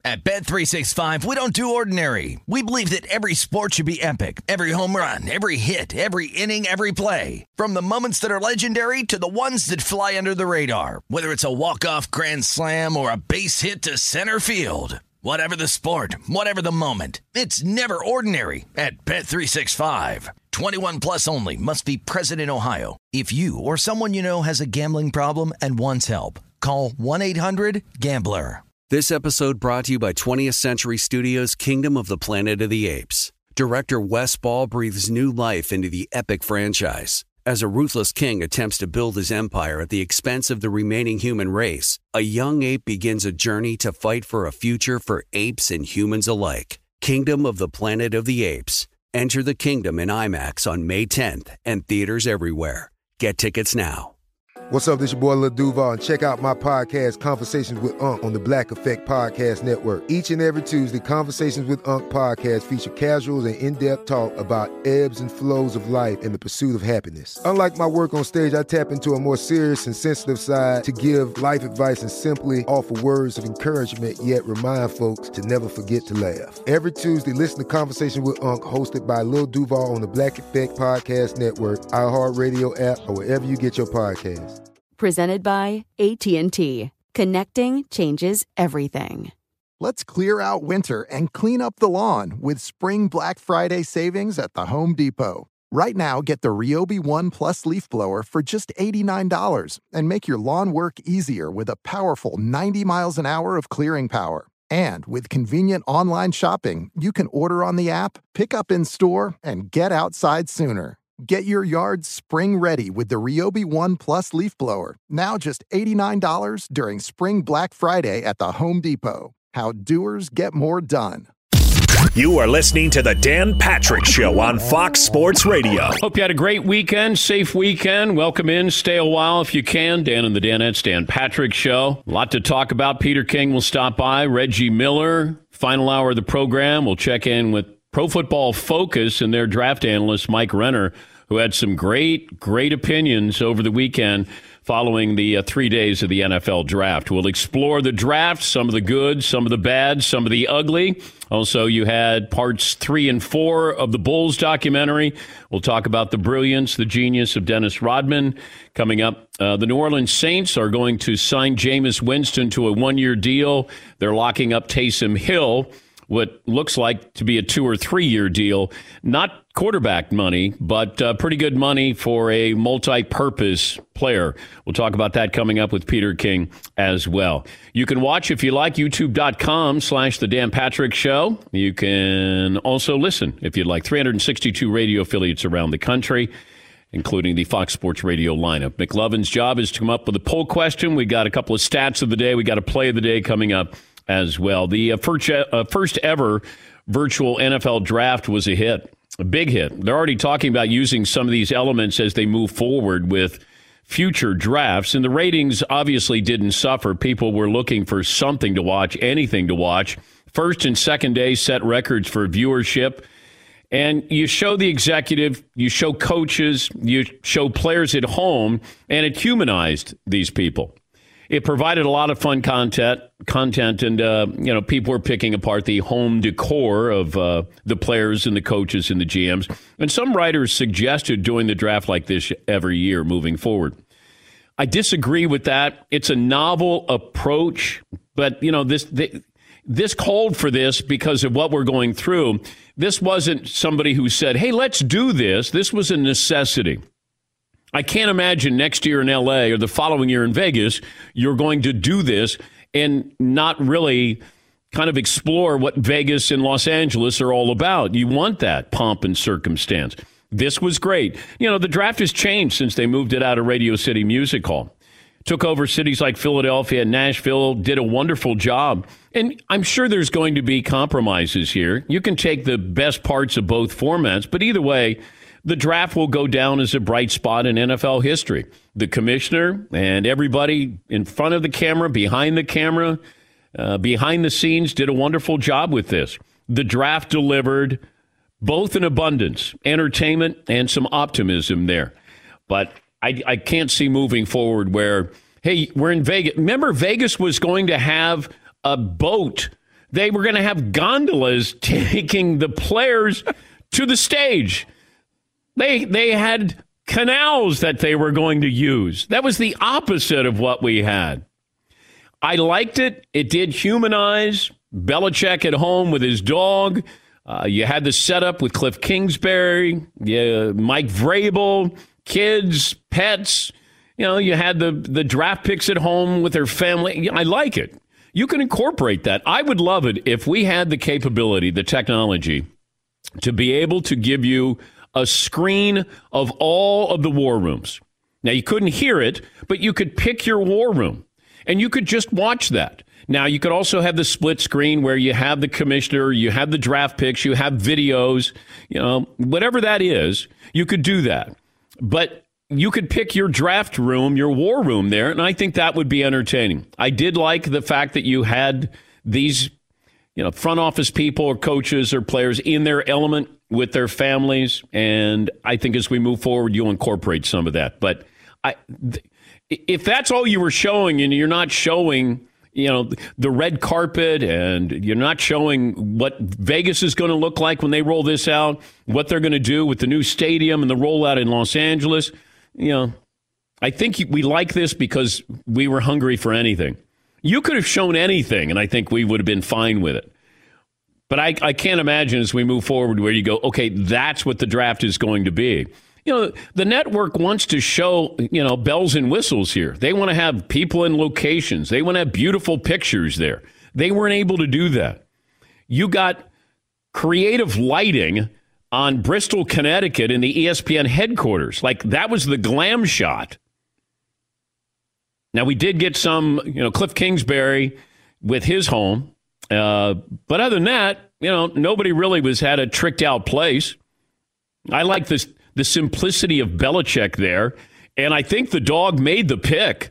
At Bet365, we don't do ordinary. We believe that every sport should be epic. Every home run, every hit, every inning, every play. From the moments that are legendary to the ones that fly under the radar. Whether it's a walk-off grand slam or a base hit to center field. Whatever the sport, whatever the moment. It's never ordinary at Bet365. 21 plus only. Must be present in Ohio. If you or someone you know has a gambling problem and wants help, call 1-800-GAMBLER. This episode brought to you by 20th Century Studios' Kingdom of the Planet of the Apes. Director Wes Ball breathes new life into the epic franchise. As a ruthless king attempts to build his empire at the expense of the remaining human race, a young ape begins a journey to fight for a future for apes and humans alike. Kingdom of the Planet of the Apes. Enter the kingdom in IMAX on May 10th and theaters everywhere. Get tickets now. What's up, this your boy Lil Duval, and check out my podcast, Conversations with Unc, on the Black Effect Podcast Network. Each and every Tuesday, Conversations with Unc podcast feature casual and in-depth talk about ebbs and flows of life and the pursuit of happiness. Unlike my work on stage, I tap into a more serious and sensitive side to give life advice and simply offer words of encouragement, yet remind folks to never forget to laugh. Every Tuesday, listen to Conversation with Unc, hosted by Lil Duval on the Black Effect Podcast Network, iHeartRadio app, or wherever you get your podcasts. Presented by AT&T. Connecting changes everything. Let's clear out winter and clean up the lawn with Spring Black Friday savings at the Home Depot. Right now, get the Ryobi One Plus leaf blower for just $89 and make your lawn work easier with a powerful 90 miles an hour of clearing power. And with convenient online shopping, you can order on the app, pick up in store, and get outside sooner. Get your yard spring ready with the Ryobi One Plus leaf blower. Now just $89 during Spring Black Friday at the Home Depot. How doers get more done. You are listening to the Dan Patrick Show on Fox Sports Radio. Hope you had a great weekend, safe weekend. Welcome in. Stay a while if you can. Dan and the Danettes, Dan Patrick Show. A lot to talk about. Peter King will stop by. Reggie Miller, final hour of the program. We'll check in with Pro Football Focus and their draft analyst, Mike Renner, who had some great opinions over the weekend following the 3 days of the NFL draft. We'll explore the draft, some of the good, some of the bad, some of the ugly. Also, you had parts 3 and 4 of the Bulls documentary. We'll talk about the brilliance, the genius of Dennis Rodman. Coming up, the New Orleans Saints are going to sign Jameis Winston to a 1-year deal. They're locking up Taysom Hill, what looks like to be a 2 or 3 year deal. Not quarterback money, but pretty good money for a multi-purpose player. We'll talk about that coming up with Peter King as well. You can watch, if you like, youtube.com/The Dan Patrick Show. You can also listen, if you'd like, 362 radio affiliates around the country, including the Fox Sports Radio lineup. McLovin's job is to come up with a poll question. We got a couple of stats of the day. We got a play of the day coming up as well. The first ever virtual NFL draft was a hit, a big hit. They're already talking about using some of these elements as they move forward with future drafts, and the ratings obviously didn't suffer. People were looking for something to watch, anything to watch. First and second day set records for viewership, and you show the executive, you show coaches, you show players at home, and it humanized these people. It provided a lot of fun content, and people were picking apart the home decor of the players and the coaches and the GMs. And some writers suggested doing the draft like this every year moving forward. I disagree with that. It's a novel approach, but this called for this because of what we're going through. This wasn't somebody who said, "Hey, let's do this." This was a necessity. I can't imagine next year in LA or the following year in Vegas, you're going to do this and not really kind of explore what Vegas and Los Angeles are all about. You want that pomp and circumstance. This was great. The draft has changed since they moved it out of Radio City Music Hall. Took over cities like Philadelphia and Nashville, did a wonderful job. And I'm sure there's going to be compromises here. You can take the best parts of both formats, but either way, the draft will go down as a bright spot in NFL history. The commissioner and everybody in front of the camera, behind the scenes, did a wonderful job with this. The draft delivered both in abundance, entertainment and some optimism there. But I can't see moving forward where, hey, we're in Vegas. Remember, Vegas was going to have a boat They were going to have gondolas taking the players to the stage. They had canals that they were going to use. That was the opposite of what we had. I liked it. It did humanize Belichick at home with his dog. You had the setup with Cliff Kingsbury, Mike Vrabel, kids, pets. You had the draft picks at home with their family. I like it. You can incorporate that. I would love it if we had the capability, the technology, to be able to give you a screen of all of the war rooms. Now, you couldn't hear it, but you could pick your war room, and you could just watch that. Now, you could also have the split screen where you have the commissioner, you have the draft picks, you have videos, whatever that is, you could do that. But you could pick your draft room, your war room there, and I think that would be entertaining. I did like the fact that you had these, front office people or coaches or players in their element with their families, and I think as we move forward, you'll incorporate some of that. But if that's all you were showing and you're not showing, the red carpet and you're not showing what Vegas is going to look like when they roll this out, what they're going to do with the new stadium and the rollout in Los Angeles, I think we like this because we were hungry for anything. You could have shown anything, and I think we would have been fine with it. But I can't imagine as we move forward where you go, okay, that's what the draft is going to be. The network wants to show, bells and whistles here. They want to have people in locations. They want to have beautiful pictures there. They weren't able to do that. You got creative lighting on Bristol, Connecticut in the ESPN headquarters. Like, that was the glam shot. Now, we did get some, Cliff Kingsbury with his home. But other than that, nobody really had a tricked out place. I like the simplicity of Belichick there. And I think the dog made the pick.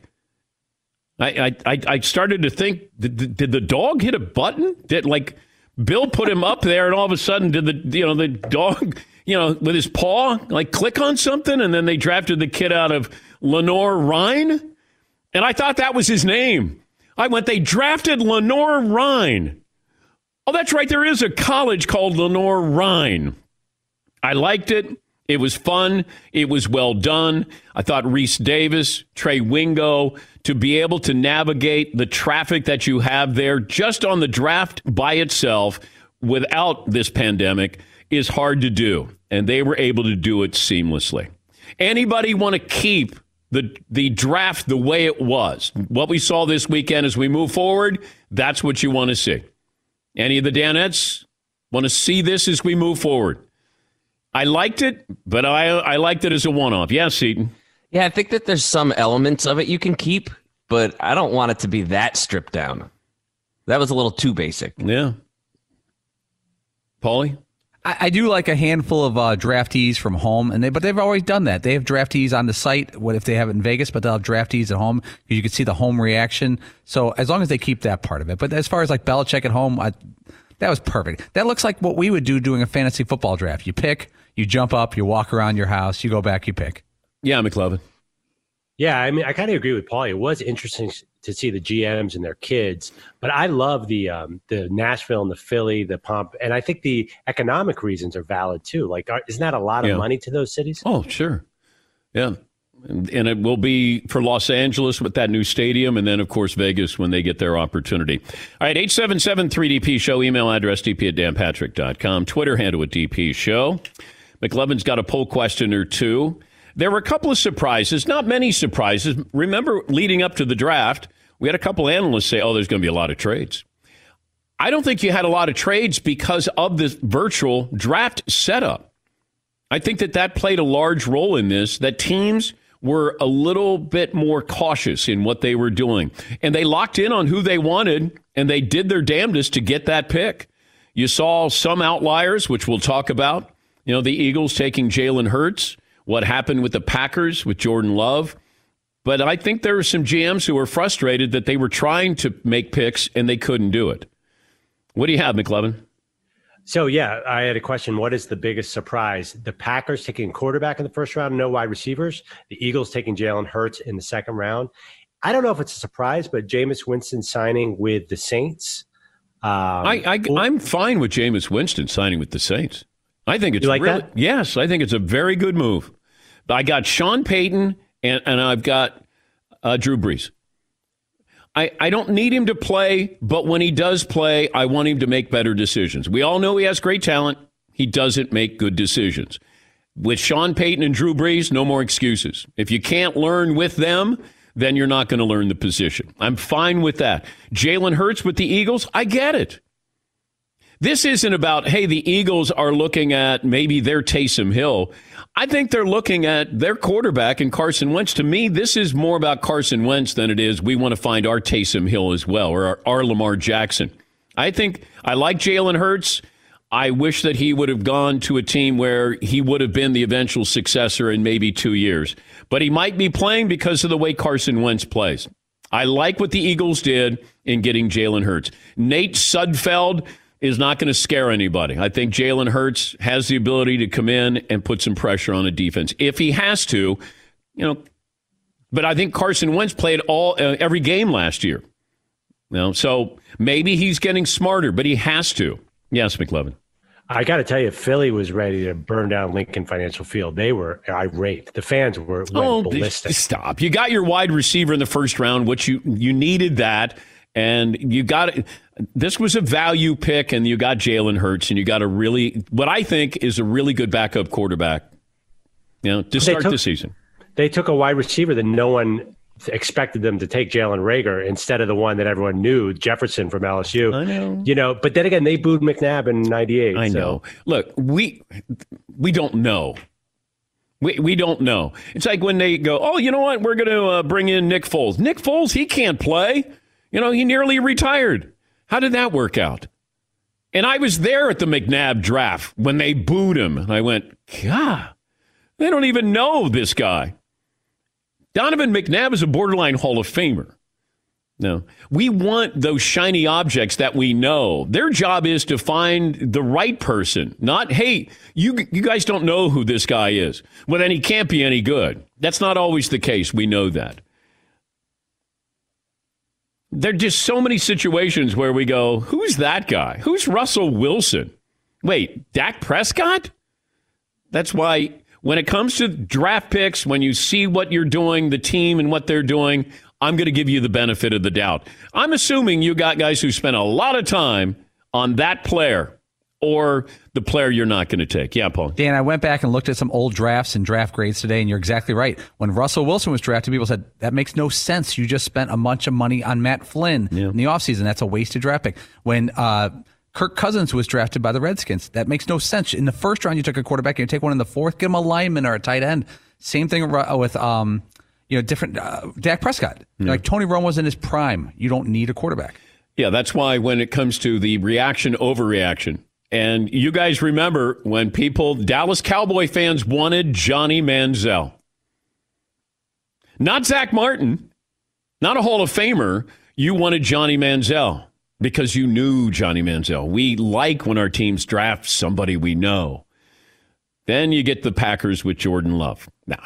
I started to think, did the dog hit a button? Did Bill put him up there, and all of a sudden did the dog, with his paw, click on something, and then they drafted the kid out of Lenore Ryan? And I thought that was his name. They drafted Lenore Ryan. Oh, that's right. There is a college called Lenore Ryan. I liked it. It was fun. It was well done. I thought Reese Davis, Trey Wingo, to be able to navigate the traffic that you have there just on the draft by itself without this pandemic is hard to do. And they were able to do it seamlessly. Anybody want to keep the draft the way it was? What we saw this weekend as we move forward, that's what you want to see. Any of the Danettes want to see this as we move forward? I liked it, but I liked it as a one-off. Yeah, Seton. Yeah, I think that there's some elements of it you can keep, but I don't want it to be that stripped down. That was a little too basic. Yeah. Paulie? I do like a handful of draftees from home, but they've always done that. They have draftees on the site, what if they have it in Vegas, but they'll have draftees at home. You can see the home reaction. So as long as they keep that part of it. But as far as Belichick at home, that was perfect. That looks like what we would do doing a fantasy football draft. You pick, you jump up, you walk around your house, you go back, you pick. Yeah, McLovin. Yeah, I mean, I kind of agree with Paulie. It was interesting to see the GMs and their kids, but I love the Nashville and the Philly, the pomp, and I think the economic reasons are valid too. Isn't that a lot of money to those cities? Oh, sure. Yeah. And it will be for Los Angeles with that new stadium, and then, of course, Vegas when they get their opportunity. All right, 877-3DP-SHOW, email address dp@danpatrick.com, Twitter handle at DP Show. McLovin's got a poll question or two. There were a couple of surprises, not many surprises. Remember, leading up to the draft, we had a couple analysts say, there's going to be a lot of trades. I don't think you had a lot of trades because of this virtual draft setup. I think that played a large role in this, that teams were a little bit more cautious in what they were doing. And they locked in on who they wanted, and they did their damnedest to get that pick. You saw some outliers, which we'll talk about. The Eagles taking Jalen Hurts, what happened with the Packers with Jordan Love. But I think there were some GMs who were frustrated that they were trying to make picks and they couldn't do it. What do you have, McLovin? So, yeah, I had a question. What is the biggest surprise? The Packers taking quarterback in the first round, no wide receivers. The Eagles taking Jalen Hurts in the second round. I don't know if it's a surprise, but Jameis Winston signing with the Saints. I'm fine with Jameis Winston signing with the Saints. I think it's that? Yes, I think it's a very good move. I got Sean Payton and I've got Drew Brees. I don't need him to play, but when he does play, I want him to make better decisions. We all know he has great talent. He doesn't make good decisions. With Sean Payton and Drew Brees, no more excuses. If you can't learn with them, then you're not going to learn the position. I'm fine with that. Jalen Hurts with the Eagles, I get it. This isn't about, hey, the Eagles are looking at maybe their Taysom Hill. I think they're looking at their quarterback in Carson Wentz. To me, this is more about Carson Wentz than it is we want to find our Taysom Hill as well, or our Lamar Jackson. I think I like Jalen Hurts. I wish that he would have gone to a team where he would have been the eventual successor in maybe 2 years. But he might be playing because of the way Carson Wentz plays. I like what the Eagles did in getting Jalen Hurts. Nate Sudfeld is not going to scare anybody. I think Jalen Hurts has the ability to come in and put some pressure on a defense if he has to, But I think Carson Wentz played every game last year. So maybe he's getting smarter, but he has to. Yes, McLevin. I got to tell you, Philly was ready to burn down Lincoln Financial Field. They were irate. The fans went ballistic. Stop. You got your wide receiver in the first round, which you needed that, and you got it. This was a value pick, and you got Jalen Hurts, and you got what I think is a really good backup quarterback, to start the season. They took a wide receiver that no one expected them to take, Jalen Reagor, instead of the one that everyone knew, Jefferson from LSU. I know. But then again, they booed McNabb in 98. I know. Look, we don't know. We don't know. It's like when they go, oh, you know what? We're going to bring in Nick Foles. Nick Foles, he can't play. He nearly retired. How did that work out? And I was there at the McNabb draft when they booed him. And I went, God, they don't even know this guy. Donovan McNabb is a borderline Hall of Famer. No, we want those shiny objects that we know. Their job is to find the right person, not, hey, you guys don't know who this guy is. Well, then he can't be any good. That's not always the case. We know that. There are just so many situations where we go, who's that guy? Who's Russell Wilson? Wait, Dak Prescott? That's why when it comes to draft picks, when you see what you're doing, the team and what they're doing, I'm going to give you the benefit of the doubt. I'm assuming you got guys who spent a lot of time on that player or the player you're not going to take. Yeah, Paul. Dan, I went back and looked at some old drafts and draft grades today, and you're exactly right. When Russell Wilson was drafted, people said, that makes no sense. You just spent a bunch of money on Matt Flynn in the offseason. That's a wasted draft pick. When Kirk Cousins was drafted by the Redskins, that makes no sense. In the first round, you took a quarterback, and you take one in the fourth, get him a lineman or a tight end. Same thing with different Dak Prescott. Like Tony Romo's in his prime. You don't need a quarterback. Yeah, that's why when it comes to the reaction, overreaction, and you guys remember when Dallas Cowboy fans wanted Johnny Manziel. Not Zach Martin, not a Hall of Famer. You wanted Johnny Manziel because you knew Johnny Manziel. We like when our teams draft somebody we know. Then you get the Packers with Jordan Love. Now,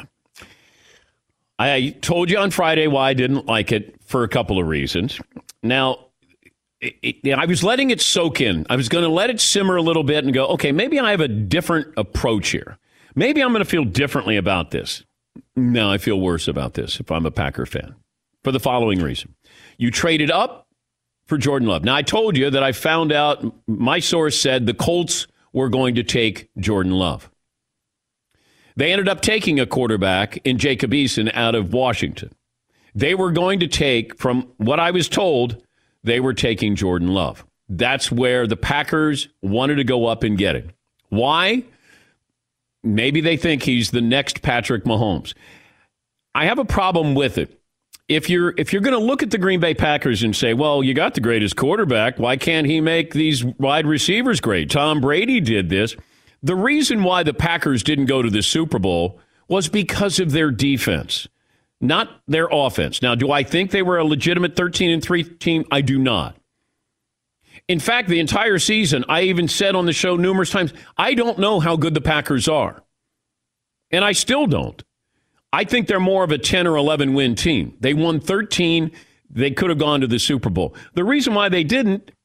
I told you on Friday why I didn't like it for a couple of reasons. Now, I was letting it soak in. I was going to let it simmer a little bit and go, okay, maybe I have a different approach here. Maybe I'm going to feel differently about this. No, I feel worse about this if I'm a Packer fan. For the following reason. You traded up for Jordan Love. Now, I told you that I found out, my source said the Colts were going to take Jordan Love. They ended up taking a quarterback in Jacob Eason out of Washington. They were going to take, from what I was told, they were taking Jordan Love. That's where the Packers wanted to go up and get him. Why? Maybe they think he's the next Patrick Mahomes. I have a problem with it. If you're going to look at the Green Bay Packers and say, well, you got the greatest quarterback, why can't he make these wide receivers great? Tom Brady did this. The reason why the Packers didn't go to the Super Bowl was because of their defense, not their offense. Now, do I think they were a legitimate 13-3 team? I do not. In fact, the entire season, I even said on the show numerous times, I don't know how good the Packers are. And I still don't. I think they're more of a 10 or 11 win team. They won 13. They could have gone to the Super Bowl. The reason why they didn't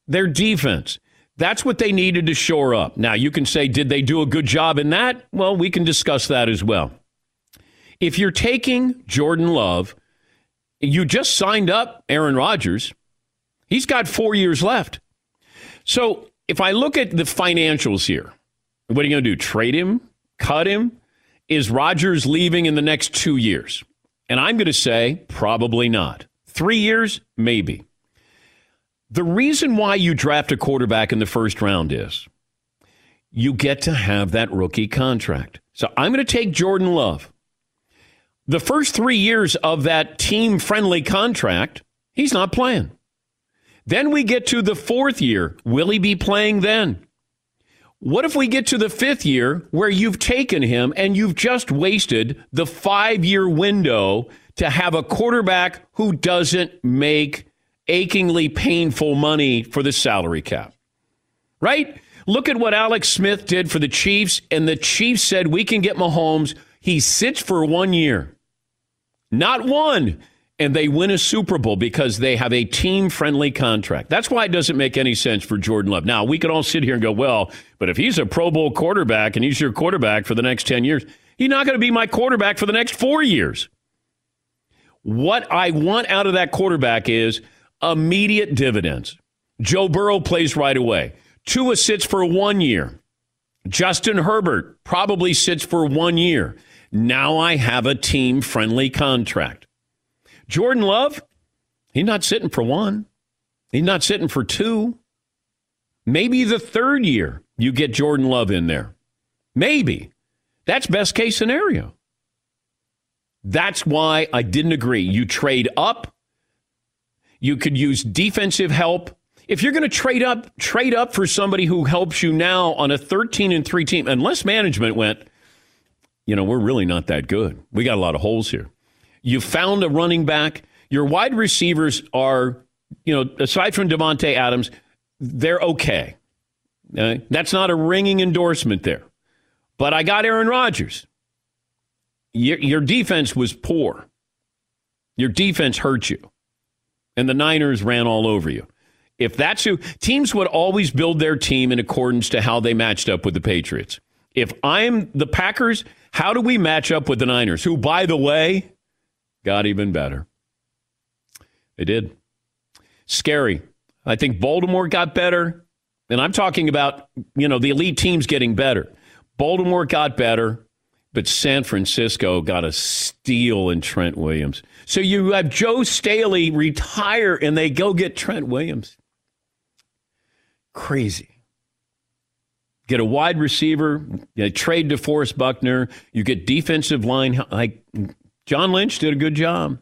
Their defense. That's what they needed to shore up. Now, you can say, did they do a good job in that? Well, we can discuss that as well. If you're taking Jordan Love, you just signed up Aaron Rodgers. He's got 4 years left. So if I look at the financials here, what are you going to do? Trade him? Cut him? Is Rodgers leaving in the next 2 years? And I'm going to say probably not. 3 years? Maybe. The reason why you draft a quarterback in the first round is you get to have that rookie contract. So I'm going to take Jordan Love. The first 3 years of that team-friendly contract, he's not playing. Then we get to the fourth year. Will he be playing then? What if we get to the fifth year where you've taken him and you've just wasted the 5-year window to have a quarterback who doesn't make achingly painful money for the salary cap? Right? Look at what Alex Smith did for the Chiefs, and the Chiefs said, we can get Mahomes. He sits for 1 year. Not one. And they win a Super Bowl because they have a team-friendly contract. That's why it doesn't make any sense for Jordan Love. Now, we can all sit here and go, well, but if he's a Pro Bowl quarterback and he's your quarterback for the next 10 years, he's not going to be my quarterback for the next 4 years. What I want out of that quarterback is immediate dividends. Joe Burrow plays right away. Tua sits for 1 year. Justin Herbert probably sits for 1 year. Now I have a team-friendly contract. Jordan Love, he's not sitting for 1. He's not sitting for 2. Maybe the third year you get Jordan Love in there. Maybe. That's best case scenario. That's why I didn't agree. You trade up. You could use defensive help. If you're going to trade up for somebody who helps you now on a 13-3 team, unless management went, we're really not that good. We got a lot of holes here. You found a running back. Your wide receivers are, aside from Devontae Adams, they're okay. That's not a ringing endorsement there. But I got Aaron Rodgers. Your defense was poor. Your defense hurt you. And the Niners ran all over you. If that's who, teams would always build their team in accordance to how they matched up with the Patriots. If I'm the Packers, how do we match up with the Niners, who, by the way, got even better? They did. Scary. I think Baltimore got better. And I'm talking about, the elite teams getting better. Baltimore got better, but San Francisco got a steal in Trent Williams. So you have Joe Staley retire, and they go get Trent Williams. Crazy. Get a wide receiver, trade DeForest Buckner, you get defensive line. Like John Lynch did a good job.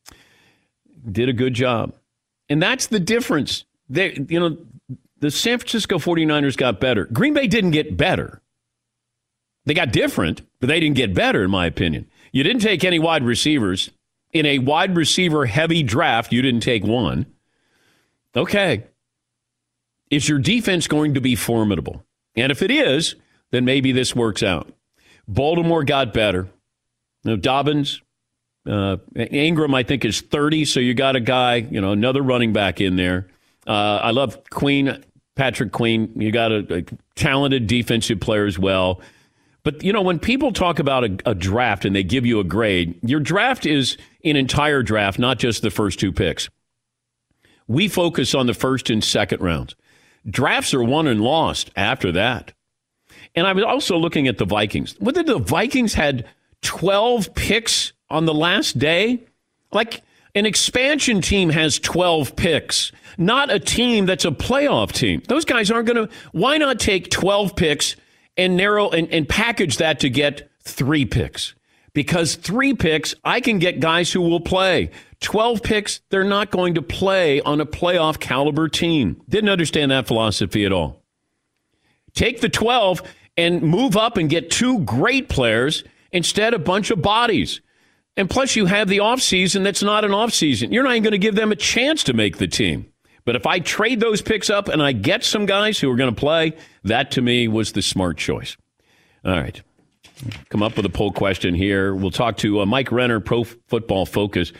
And that's the difference. The San Francisco 49ers got better. Green Bay didn't get better. They got different, but they didn't get better, in my opinion. You didn't take any wide receivers. In a wide receiver heavy draft, you didn't take one. Okay. Is your defense going to be formidable? And if it is, then maybe this works out. Baltimore got better. Dobbins, Ingram, I think, is 30, so you got a guy, another running back in there. I love Patrick Queen. You got a talented defensive player as well. But, when people talk about a draft and they give you a grade, your draft is an entire draft, not just the first 2 picks. We focus on the first and second rounds. Drafts are won and lost after that. And I was also looking at the Vikings. Whether the Vikings had 12 picks on the last day? Like an expansion team has 12 picks, not a team that's a playoff team. Those guys aren't going to. Why not take 12 picks and narrow and package that to get 3 picks? Because 3 picks, I can get guys who will play. 12 picks, they're not going to play on a playoff caliber team. Didn't understand that philosophy at all. Take the 12 and move up and get 2 great players instead of a bunch of bodies. And plus you have the offseason that's not an offseason. You're not even going to give them a chance to make the team. But if I trade those picks up and I get some guys who are going to play, that to me was the smart choice. All right. Come up with a poll question here. We'll talk to Mike Renner, Pro Football Focus.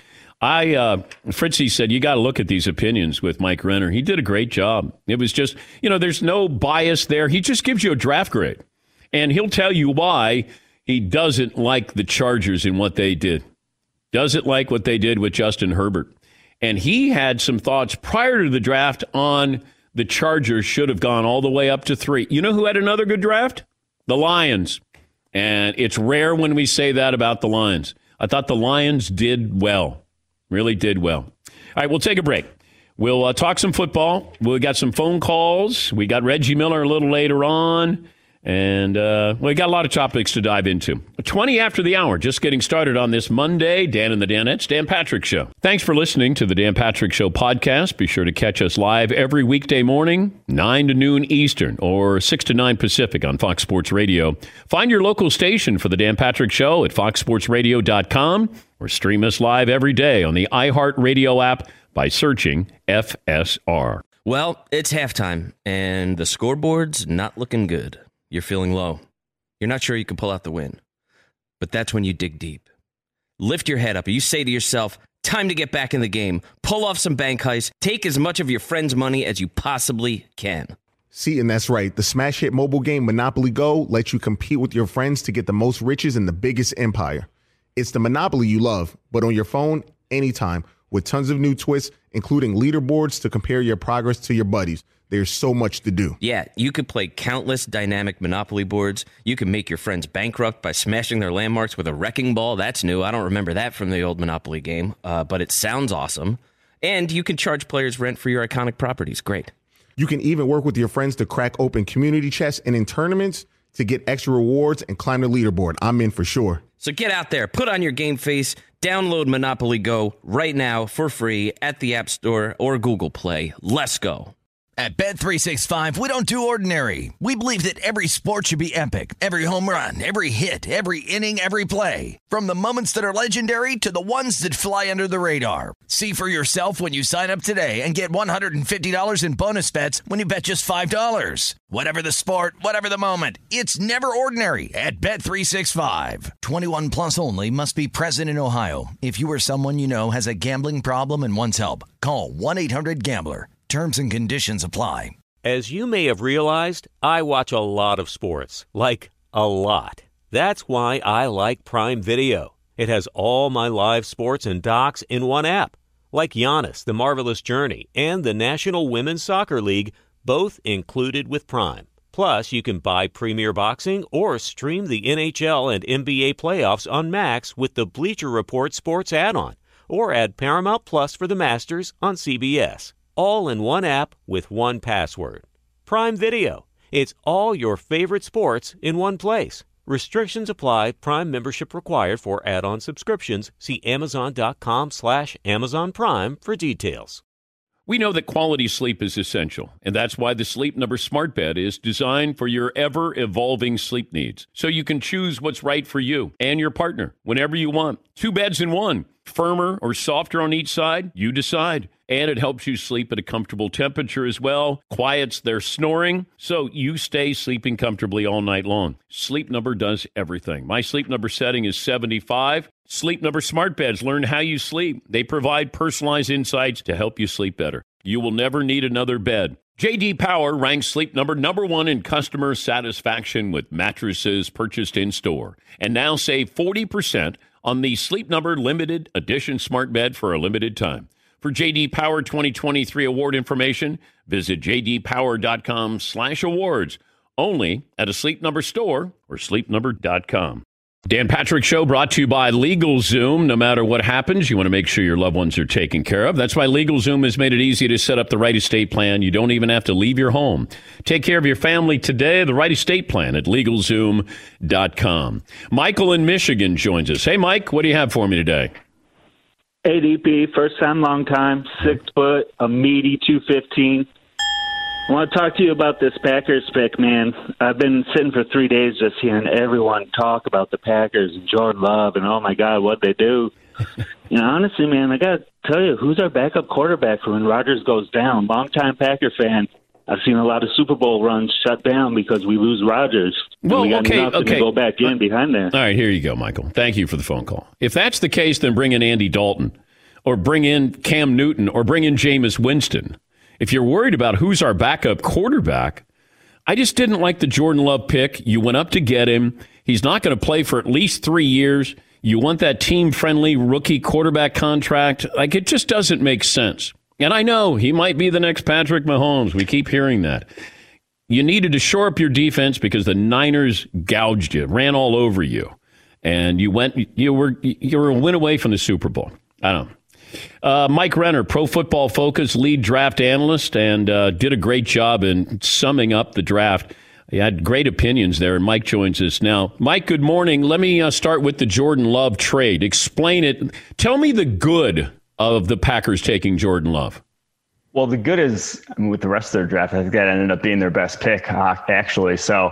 Fritzy said, you got to look at these opinions with Mike Renner. He did a great job. It was just, there's no bias there. He just gives you a draft grade. And he'll tell you why he doesn't like the Chargers and what they did. Doesn't like what they did with Justin Herbert. And he had some thoughts prior to the draft on the Chargers should have gone all the way up to 3. You know who had another good draft? The Lions. And it's rare when we say that about the Lions. I thought the Lions did well. Really did well. All right, we'll take a break. We'll talk some football. We got some phone calls. We got Reggie Miller a little later on. And we got a lot of topics to dive into. 20 after the hour, just getting started on this Monday. Dan and the Danettes, Dan Patrick Show. Thanks for listening to the Dan Patrick Show podcast. Be sure to catch us live every weekday morning, 9 to noon Eastern or 6 to 9 Pacific on Fox Sports Radio. Find your local station for the Dan Patrick Show at foxsportsradio.com or stream us live every day on the iHeartRadio app by searching FSR. Well, it's halftime, and the scoreboard's not looking good. You're feeling low. You're not sure you can pull out the win. But that's when you dig deep. Lift your head up and you say to yourself, time to get back in the game. Pull off some bank heists. Take as much of your friend's money as you possibly can. See, and that's right. The smash hit mobile game Monopoly Go lets you compete with your friends to get the most riches in the biggest empire. It's the Monopoly you love, but on your phone, anytime, with tons of new twists, including leaderboards to compare your progress to your buddies. There's so much to do. Yeah, you could play countless dynamic Monopoly boards. You can make your friends bankrupt by smashing their landmarks with a wrecking ball. That's new. I don't remember that from the old Monopoly game, but it sounds awesome. And you can charge players rent for your iconic properties. Great. You can even work with your friends to crack open community chests and in tournaments to get extra rewards and climb the leaderboard. I'm in for sure. So get out there, put on your game face, download Monopoly Go right now for free at the App Store or Google Play. Let's go. At Bet365, we don't do ordinary. We believe that every sport should be epic. Every home run, every hit, every inning, every play. From the moments that are legendary to the ones that fly under the radar. See for yourself when you sign up today and get $150 in bonus bets when you bet just $5. Whatever the sport, whatever the moment, it's never ordinary at Bet365. 21 plus only. Must be present in Ohio. If you or someone you know has a gambling problem and wants help, call 1-800-GAMBLER. Terms and conditions apply. As you may have realized, I watch a lot of sports. Like, a lot. That's why I like Prime Video. It has all my live sports and docs in one app. Like Giannis, The Marvelous Journey, and the National Women's Soccer League, both included with Prime. Plus, you can buy Premier Boxing or stream the NHL and NBA playoffs on Max with the Bleacher Report Sports add-on. Or add Paramount Plus for the Masters on CBS. All in one app with one password. Prime Video. It's all your favorite sports in one place. Restrictions apply. Prime membership required for add-on subscriptions. See Amazon.com/Amazon Prime for details. We know that quality sleep is essential, and that's why the Sleep Number Smart Bed is designed for your ever-evolving sleep needs, so you can choose what's right for you and your partner whenever you want. 2 beds in one, firmer or softer on each side, you decide. And it helps you sleep at a comfortable temperature as well, quiets their snoring, so you stay sleeping comfortably all night long. Sleep Number does everything. My Sleep Number setting is 75. Sleep Number Smart Beds learn how you sleep. They provide personalized insights to help you sleep better. You will never need another bed. J.D. Power ranks Sleep Number #1 in customer satisfaction with mattresses purchased in-store. And now save 40% on the Sleep Number Limited Edition Smart Bed for a limited time. For J.D. Power 2023 award information, visit jdpower.com/awards. Only at a Sleep Number store or sleepnumber.com. Dan Patrick Show brought to you by LegalZoom. No matter what happens, you want to make sure your loved ones are taken care of. That's why LegalZoom has made it easy to set up the right estate plan. You don't even have to leave your home. Take care of your family today. The right estate plan at LegalZoom.com. Michael in Michigan joins us. Hey, Mike, what do you have for me today? ADP, first time, long time, 6 foot, a meaty 215. I want to talk to you about this Packers pick, man. I've been sitting for 3 days just hearing everyone talk about the Packers and Jordan Love and, oh, my God, what they do. Honestly, man, I got to tell you, who's our backup quarterback for when Rodgers goes down? Longtime Packer fan. I've seen a lot of Super Bowl runs shut down because we lose Rodgers. Well, we got nothing to go back in behind there. All right, here you go, Michael. Thank you for the phone call. If that's the case, then bring in Andy Dalton. or bring in Cam Newton or bring in Jameis Winston. If you're worried about who's our backup quarterback, I just didn't like the Jordan Love pick. You went up to get him. He's not going to play for at least 3 years. You want that team-friendly rookie quarterback contract. Like, it just doesn't make sense. And I know he might be the next Patrick Mahomes. We keep hearing that. You needed to shore up your defense because the Niners gouged you, ran all over you. And you were a win away from the Super Bowl. I don't know. Mike Renner, Pro Football Focus lead draft analyst, and did a great job in summing up the draft. He had great opinions there, and Mike joins us now. Mike, good morning. Let me start with the Jordan Love trade. Explain it. Tell me the good of the Packers taking Jordan Love. Well, the good is, with the rest of their draft, I think that ended up being their best pick, actually. So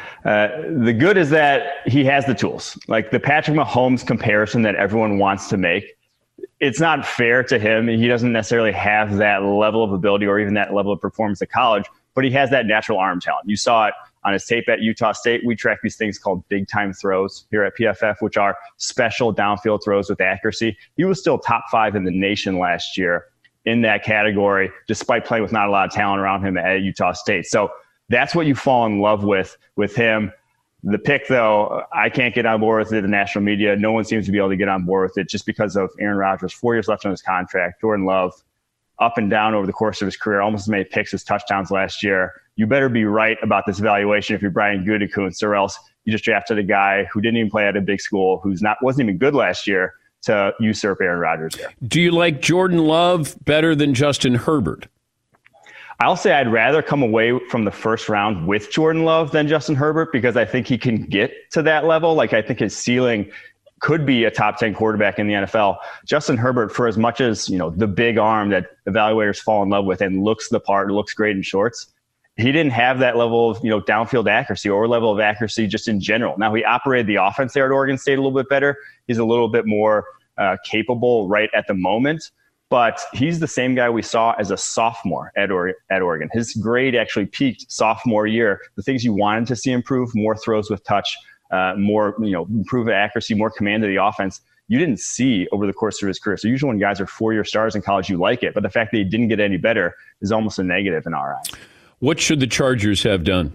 the good is that he has the tools. Like the Patrick Mahomes comparison that everyone wants to make, it's not fair to him. He doesn't necessarily have that level of ability or even that level of performance at college, but he has that natural arm talent. You saw it on his tape at Utah State. We track these things called big-time throws here at PFF, which are special downfield throws with accuracy. He was still top 5 in the nation last year in that category, despite playing with not a lot of talent around him at Utah State. So that's what you fall in love with him. The pick, though, I can't get on board with it. The national media, no one seems to be able to get on board with it just because of Aaron Rodgers, 4 years left on his contract. Jordan Love, up and down over the course of his career, almost as many picks as touchdowns last year. You better be right about this evaluation if you're Brian Gutekunst, or else you just drafted a guy who didn't even play at a big school, wasn't even good last year, to usurp Aaron Rodgers there. Do you like Jordan Love better than Justin Herbert? I'll say I'd rather come away from the first round with Jordan Love than Justin Herbert, because I think he can get to that level. Like, I think his ceiling could be a top 10 quarterback in the NFL. Justin Herbert, for as much as, the big arm that evaluators fall in love with and looks the part, looks great in shorts, he didn't have that level of, downfield accuracy or level of accuracy just in general. Now, he operated the offense there at Oregon State a little bit better. He's a little bit more capable right at the moment, but he's the same guy we saw as a sophomore at Oregon. His grade actually peaked sophomore year. The things you wanted to see improve, more throws with touch, more, improve accuracy, more command of the offense, you didn't see over the course of his career. So usually when guys are 4-year stars in college, you like it, but the fact that he didn't get any better is almost a negative in our eyes. What should the Chargers have done?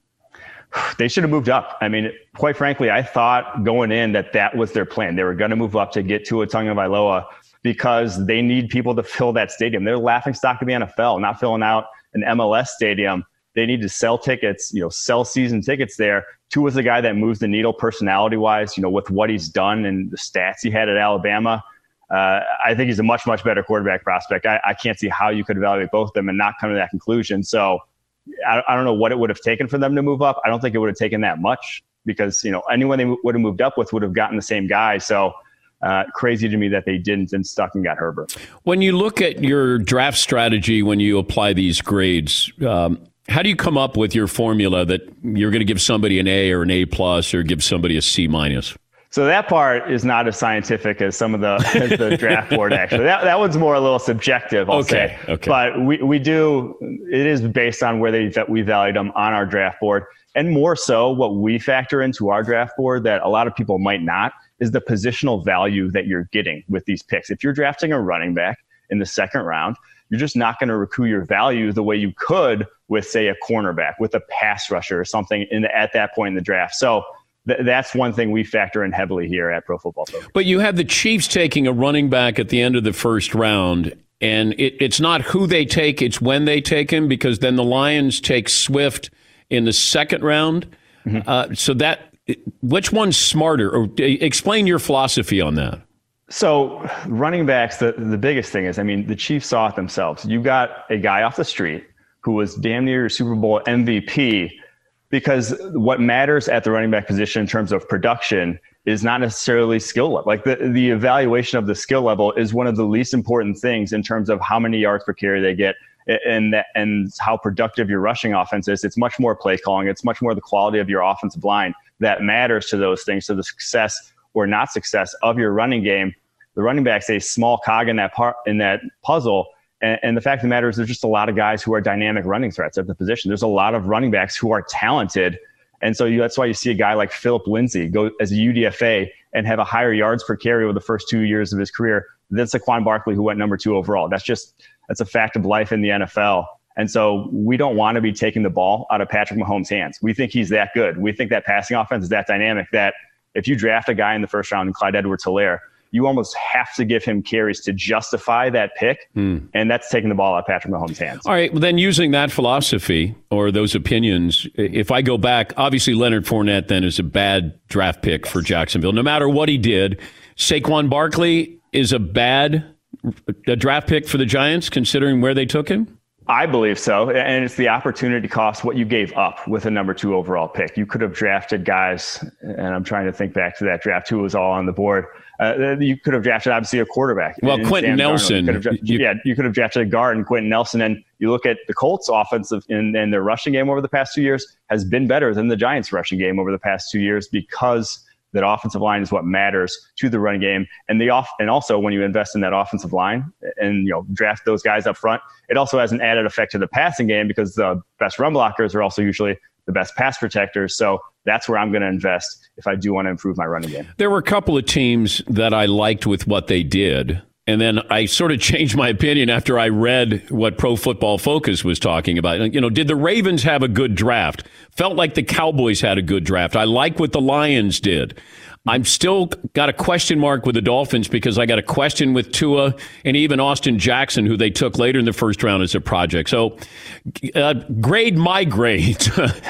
They should have moved up. I mean, quite frankly, I thought going in that was their plan. They were going to move up to get Tua Tagovailoa because they need people to fill that stadium. They're laughing stock of the NFL, not filling out an MLS stadium. They need to sell tickets, sell season tickets there. Tua's the guy that moves the needle personality-wise, with what he's done and the stats he had at Alabama. I think he's a much, much better quarterback prospect. I can't see how you could evaluate both of them and not come to that conclusion. So I don't know what it would have taken for them to move up. I don't think it would have taken that much because, anyone they would have moved up with would have gotten the same guy. So crazy to me that they didn't and stuck and got Herbert. When you look at your draft strategy, when you apply these grades, how do you come up with your formula that you're going to give somebody an A or an A plus or give somebody a C minus? So that part is not as scientific as some of the draft board, actually. That one's more a little subjective, I'll say. Okay. But we do, it is based on where we valued them on our draft board. And more so, what we factor into our draft board that a lot of people might not is the positional value that you're getting with these picks. If you're drafting a running back in the second round, you're just not going to recoup your value the way you could with, say, a cornerback, with a pass rusher or something at that point in the draft. So that's one thing we factor in heavily here at Pro Football Focus. But you have the Chiefs taking a running back at the end of the first round, and it's not who they take, it's when they take him, because then the Lions take Swift in the second round. Mm-hmm. Which one's smarter? Or explain your philosophy on that. So running backs, the biggest thing is, the Chiefs saw it themselves. You got a guy off the street who was damn near Super Bowl MVP, because what matters at the running back position in terms of production is not necessarily skill level. Like the evaluation of the skill level is one of the least important things in terms of how many yards per carry they get and how productive your rushing offense is. It's much more play calling. It's much more the quality of your offensive line that matters to those things. So the success or not success of your running game, the running back's a small cog in that puzzle. And the fact of the matter is there's just a lot of guys who are dynamic running threats at the position. There's a lot of running backs who are talented. And so that's why you see a guy like Philip Lindsay go as a UDFA and have a higher yards per carry over the first 2 years of his career than Saquon Barkley, who went number 2 overall. That's a fact of life in the NFL. And so we don't want to be taking the ball out of Patrick Mahomes' hands. We think he's that good. We think that passing offense is that dynamic that if you draft a guy in the first round, Clyde Edwards-Helaire, you almost have to give him carries to justify that pick. And that's taking the ball out of Patrick Mahomes' hands. All right. Well, then using that philosophy or those opinions, if I go back, obviously Leonard Fournette then is a bad draft pick for Jacksonville, no matter what he did. Saquon Barkley is a draft pick for the Giants, considering where they took him? I believe so. And it's the opportunity cost, what you gave up with a number 2 overall pick. You could have drafted guys, and I'm trying to think back to that draft, who was all on the board. You could have drafted, obviously, a quarterback. Well, Quentin Nelson. You could have drafted a guard in Quentin Nelson. And you look at the Colts' offensive and their rushing game over the past 2 years has been better than the Giants' rushing game over the past 2 years because that offensive line is what matters to the run game. And also when you invest in that offensive line and draft those guys up front, it also has an added effect to the passing game because the best run blockers are also usually the best pass protectors. So that's where I'm going to invest if I do want to improve my running game. There were a couple of teams that I liked with what they did. And then I sort of changed my opinion after I read what Pro Football Focus was talking about. Did the Ravens have a good draft? Felt like the Cowboys had a good draft. I like what the Lions did. I'm still got a question mark with the Dolphins because I got a question with Tua and even Austin Jackson, who they took later in the first round as a project. So grade my grade.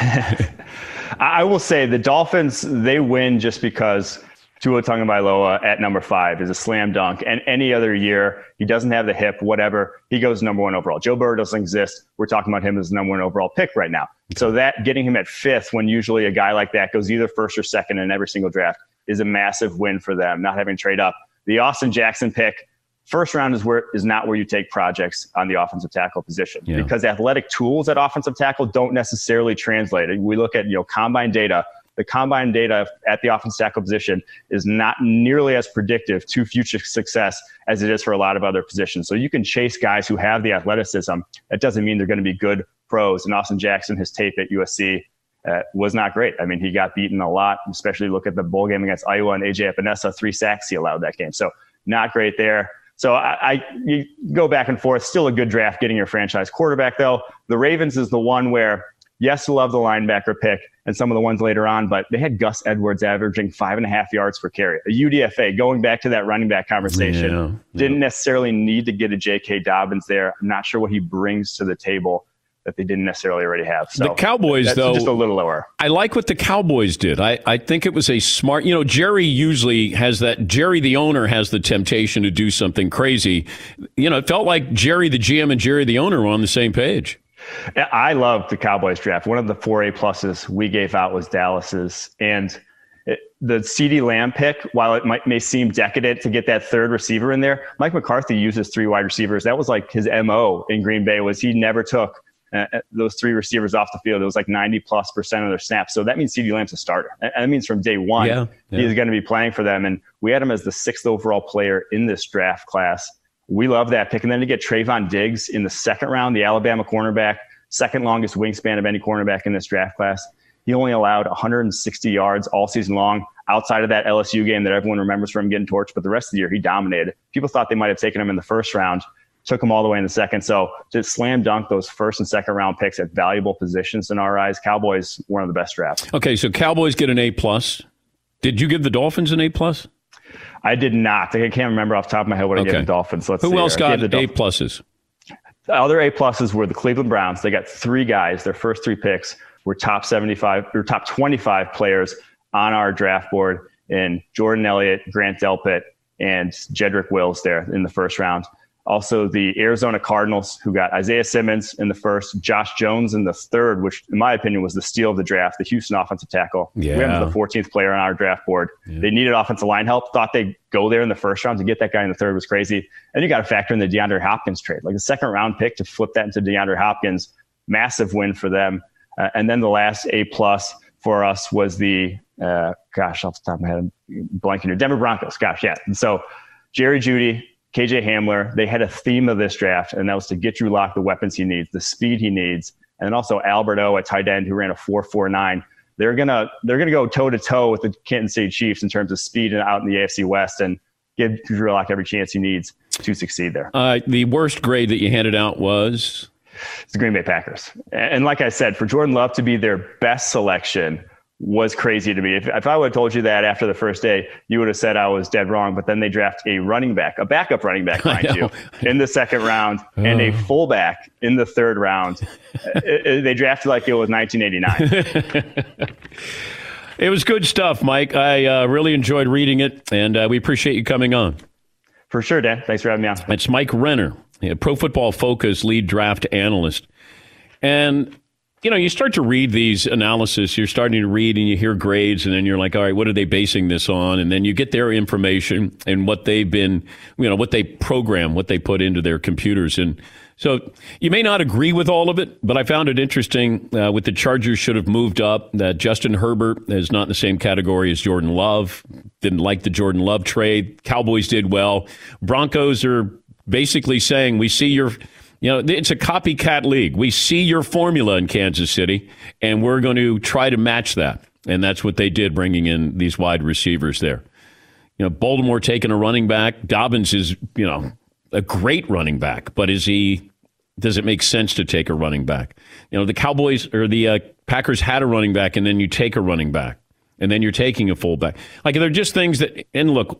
I will say the Dolphins, they win just because Tua Tagovailoa at number 5 is a slam dunk. And any other year, he doesn't have the hip, whatever, he goes number 1 overall. Joe Burrow doesn't exist. We're talking about him as the number 1 overall pick right now. So that getting him at 5th when usually a guy like that goes either 1st or 2nd in every single draft is a massive win for them, not having to trade up. The Austin Jackson pick, first round is not where you take projects on the offensive tackle position because athletic tools at offensive tackle don't necessarily translate. We look at combine data. The combine data at the offensive tackle position is not nearly as predictive to future success as it is for a lot of other positions. So you can chase guys who have the athleticism. That doesn't mean they're going to be good pros. And Austin Jackson, his tape at USC was not great. I mean, he got beaten a lot, especially look at the bowl game against Iowa and AJ Epinesa, 3 sacks he allowed that game. So not great there. So you go back and forth. Still a good draft getting your franchise quarterback, though. The Ravens is the one where, yes, love the linebacker pick and some of the ones later on, but they had Gus Edwards averaging 5.5 yards per carry. A UDFA, going back to that running back conversation, didn't necessarily need to get a J.K. Dobbins there. I'm not sure what he brings to the table that they didn't necessarily already have. So the Cowboys, though, just a little lower. I like what the Cowboys did. I think it was a smart, Jerry usually has that. Jerry, the owner, has the temptation to do something crazy. It felt like Jerry, the GM, and Jerry, the owner, were on the same page. I love the Cowboys draft. One of the 4 A+ we gave out was Dallas's. And the CeeDee Lamb pick, while it may seem decadent to get that 3rd receiver in there, Mike McCarthy uses 3 wide receivers. That was like his MO in Green Bay, was he never took those 3 receivers off the field. It was like 90+% of their snaps. So that means CeeDee Lamb's a starter. And that means from day one, he's going to be playing for them. And we had him as the 6th overall player in this draft class. We love that pick. And then to get Trayvon Diggs in the 2nd round, the Alabama cornerback, 2nd longest wingspan of any cornerback in this draft class. He only allowed 160 yards all season long outside of that LSU game that everyone remembers from getting torched. But the rest of the year, he dominated. People thought they might have taken him in the 1st round, took him all the way in the 2nd. So to slam dunk those 1st and 2nd round picks at valuable positions in our eyes, Cowboys, one of the best drafts. Okay, so Cowboys get an A+. Did you give the Dolphins an A+? I did not. I can't remember off the top of my head what I gave the Dolphins. Who else got A+? The other A+ were the Cleveland Browns. They got 3 guys. Their first 3 picks were top 25 players on our draft board in Jordan Elliott, Grant Delpit, and Jedrick Wills there in the 1st round. Also, the Arizona Cardinals, who got Isaiah Simmons in the 1st, Josh Jones in the 3rd, which, in my opinion, was the steal of the draft, the Houston offensive tackle. We had him the 14th player on our draft board. They needed offensive line help, thought they'd go there in the 1st round. To get that guy in the 3rd was crazy. And you got to factor in the DeAndre Hopkins trade. Like a 2nd round pick to flip that into DeAndre Hopkins, massive win for them. And then the last A+ for us was the, off the top of my head, I'm blanking here, Denver Broncos. And so Jerry Jeudy, KJ Hamler, they had a theme of this draft, and that was to get Drew Lock the weapons he needs, the speed he needs, and then also Albert O at tight end, who ran a 4.49. they're gonna go toe to toe with the Kansas City Chiefs in terms of speed and out in the AFC West, and give Drew Lock every chance he needs to succeed there. The worst grade that you handed out was? It's the Green Bay Packers. And like I said, for Jordan Love to be their best selection was crazy to me. If I would have told you that after the first day, you would have said I was dead wrong. But then they draft a backup running back, mind you, in the second round, and a fullback in the third round. They drafted like it was 1989. It was good stuff, Mike. I really enjoyed reading it, and we appreciate you coming on. For sure, Dan. Thanks for having me on. It's Mike Renner, Pro Football Focus lead draft analyst. And you start to read these analysis, you're starting to read and you hear grades, and then you're like, all right, what are they basing this on? And then you get their information and what they've been, what they program, what they put into their computers. And so you may not agree with all of it, but I found it interesting with the Chargers should have moved up. That Justin Herbert is not in the same category as Jordan Love. Didn't like the Jordan Love trade. Cowboys did well. Broncos are basically saying, we see your... it's a copycat league. We see your formula in Kansas City, and we're going to try to match that. And that's what they did, bringing in these wide receivers there. Baltimore taking a running back. Dobbins is, a great running back, but does it make sense to take a running back? The Cowboys or the Packers had a running back, and then you take a running back, and then you're taking a fullback. Like, they're just things that, and look,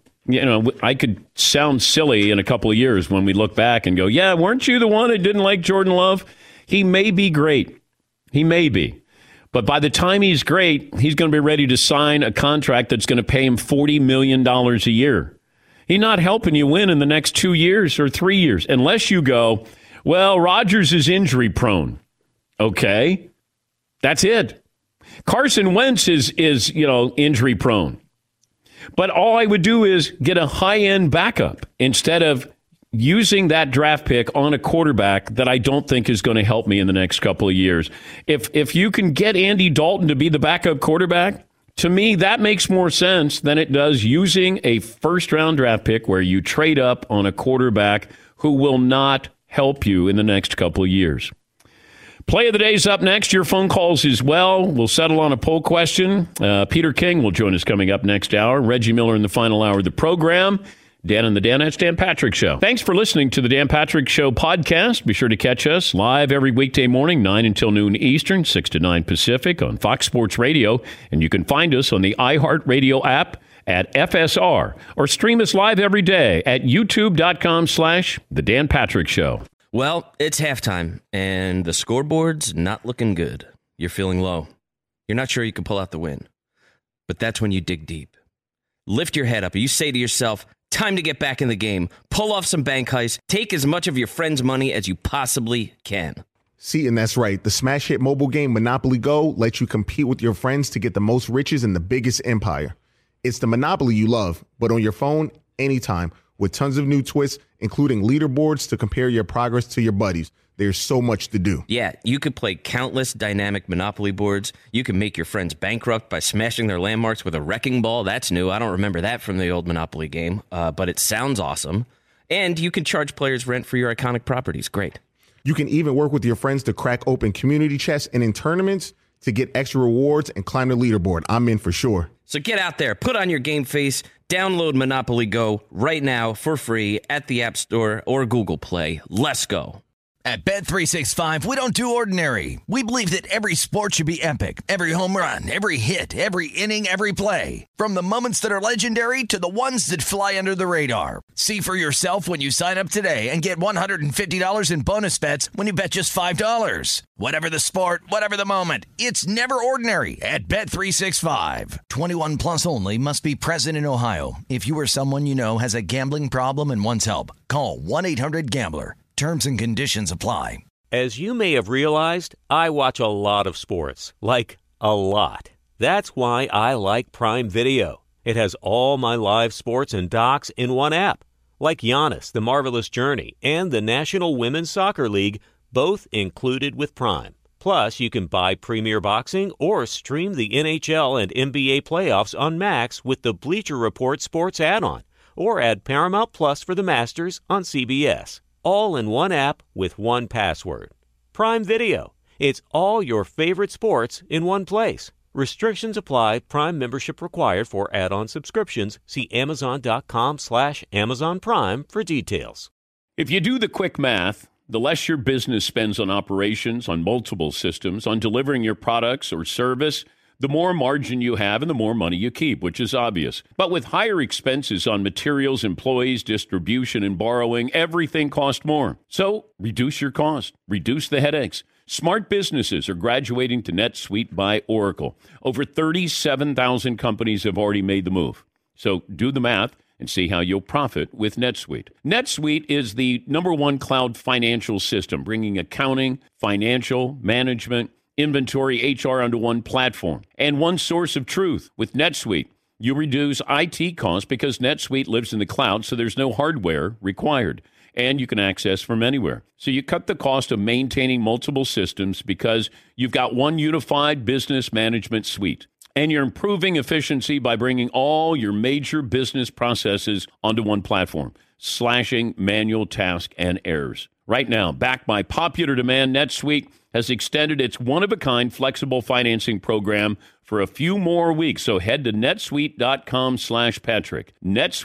I could sound silly in a couple of years when we look back and go, yeah, weren't you the one that didn't like Jordan Love? He may be great. He may be. But by the time he's great, he's going to be ready to sign a contract that's going to pay him $40 million a year. He's not helping you win in the next 2 years or 3 years, unless you go, well, Rodgers is injury prone. Okay, that's it. Carson Wentz is injury prone. But all I would do is get a high-end backup instead of using that draft pick on a quarterback that I don't think is going to help me in the next couple of years. If you can get Andy Dalton to be the backup quarterback, to me, that makes more sense than it does using a first-round draft pick where you trade up on a quarterback who will not help you in the next couple of years. Play of the Day's up next. Your phone calls as well. We'll settle on a poll question. Peter King will join us coming up next hour. Reggie Miller in the final hour of the program. Dan and the Danettes, Dan Patrick Show. Thanks for listening to the Dan Patrick Show podcast. Be sure to catch us live every weekday morning, 9 until noon Eastern, 6 to 9 Pacific on Fox Sports Radio. And you can find us on the iHeartRadio app at FSR or stream us live every day at youtube.com/The Dan Patrick Show. Well, it's halftime, and the scoreboard's not looking good. You're feeling low. You're not sure you can pull out the win. But that's when you dig deep. Lift your head up, and you say to yourself, time to get back in the game. Pull off some bank heists. Take as much of your friend's money as you possibly can. See, and that's right. The smash hit mobile game Monopoly Go lets you compete with your friends to get the most riches in the biggest empire. It's the Monopoly you love, but on your phone, anytime, with tons of new twists, including leaderboards to compare your progress to your buddies. There's so much to do. Yeah, you could play countless dynamic Monopoly boards. You can make your friends bankrupt by smashing their landmarks with a wrecking ball. That's new. I don't remember that from the old Monopoly game, but it sounds awesome. And you can charge players rent for your iconic properties. Great. You can even work with your friends to crack open community chests and in tournaments to get extra rewards and climb the leaderboard. I'm in for sure. So get out there, put on your game face, download Monopoly Go right now for free at the App Store or Google Play. Let's go. At Bet365, we don't do ordinary. We believe that every sport should be epic. Every home run, every hit, every inning, every play. From the moments that are legendary to the ones that fly under the radar. See for yourself when you sign up today and get $150 in bonus bets when you bet just $5. Whatever the sport, whatever the moment, it's never ordinary at Bet365. 21 plus only. Must be present in Ohio. If you or someone you know has a gambling problem and wants help, call 1-800-GAMBLER. Terms and conditions apply. As you may have realized, I watch a lot of sports. Like, a lot. That's why I like Prime Video. It has all my live sports and docs in one app. Like Giannis, The Marvelous Journey, and the National Women's Soccer League, both included with Prime. Plus, you can buy Premier Boxing or stream the NHL and NBA playoffs on Max with the Bleacher Report Sports add-on. Or add Paramount Plus for the Masters on CBS. All in one app with one password. Prime Video. It's all your favorite sports in one place. Restrictions apply. Prime membership required for add-on subscriptions. See Amazon.com/Amazon Prime for details. If you do the quick math, the less your business spends on operations, on multiple systems, on delivering your products or service, the more margin you have and the more money you keep, which is obvious. But with higher expenses on materials, employees, distribution, and borrowing, everything costs more. So reduce your cost. Reduce the headaches. Smart businesses are graduating to NetSuite by Oracle. Over 37,000 companies have already made the move. So do the math and see how you'll profit with NetSuite. NetSuite is the #1 cloud financial system, bringing accounting, financial, management, inventory, HR onto one platform and one source of truth. With NetSuite, you reduce IT costs because NetSuite lives in the cloud, so there's no hardware required, and you can access from anywhere. So you cut the cost of maintaining multiple systems because you've got one unified business management suite. And you're improving efficiency by bringing all your major business processes onto one platform, slashing manual tasks and errors. Right now, backed by popular demand, NetSuite has extended its one-of-a-kind flexible financing program for a few more weeks. So head to netsuite.com/Patrick.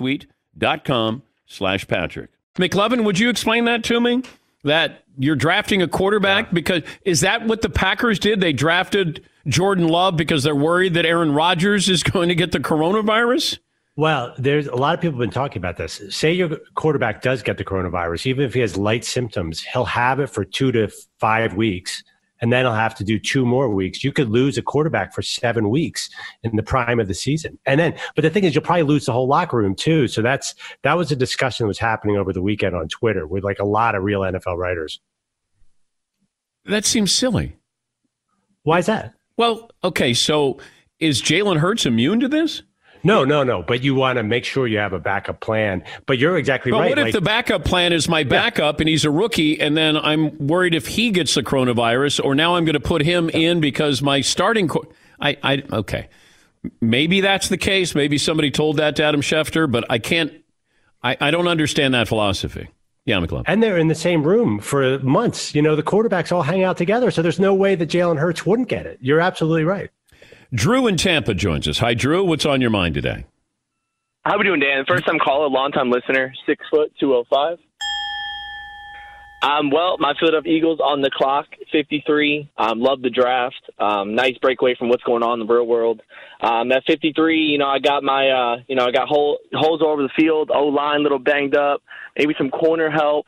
netsuite.com/Patrick. McLovin, would you explain that to me? That you're drafting a quarterback because is that what the Packers did? They drafted Jordan Love because they're worried that Aaron Rodgers is going to get the coronavirus? Well, there's a lot of people have been talking about this. Say your quarterback does get the coronavirus, even if he has light symptoms, he'll have it for 2 to 5 weeks, and then he'll have to do 2 more weeks. You could lose a quarterback for 7 weeks in the prime of the season. And then, but the thing is, you'll probably lose the whole locker room too. So that was a discussion that was happening over the weekend on Twitter with like a lot of real NFL writers. That seems silly. Why is that? Well, okay, so is Jalen Hurts immune to this? No. But you want to make sure you have a backup plan. But you're exactly right. What if the backup plan is my backup and he's a rookie, and then I'm worried if he gets the coronavirus, or now I'm going to put him in because my starting okay. Maybe that's the case. Maybe somebody told that to Adam Schefter, but I don't understand that philosophy. Yeah, McLovin. And they're in the same room for months. You know, the quarterbacks all hang out together, so there's no way that Jalen Hurts wouldn't get it. You're absolutely right. Drew in Tampa joins us. Hi, Drew. What's on your mind today? How we doing, Dan? First time caller, long time listener, 6 foot 205. Well, my Philadelphia Eagles on the clock, 53. Love the draft. Nice breakaway from what's going on in the real world. At 53, I got my, I got holes all over the field. O-line, a little banged up. Maybe some corner help.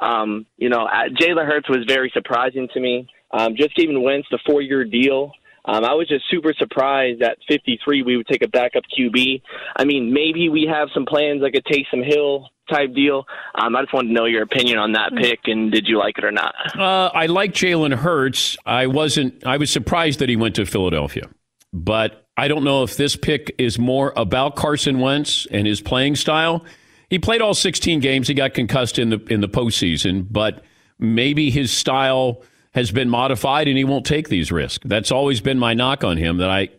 Jalen Hurts was very surprising to me. Just giving Wentz the 4-year deal. I was just super surprised at 53 we would take a backup QB. I mean, maybe we have some plans like a Taysom Hill type deal. I just wanted to know your opinion on that pick, and did you like it or not? I like Jalen Hurts. I was surprised that he went to Philadelphia, but I don't know if this pick is more about Carson Wentz and his playing style. He played all 16 games. He got concussed in the postseason, but maybe his style has been modified and he won't take these risks. That's always been my knock on him, that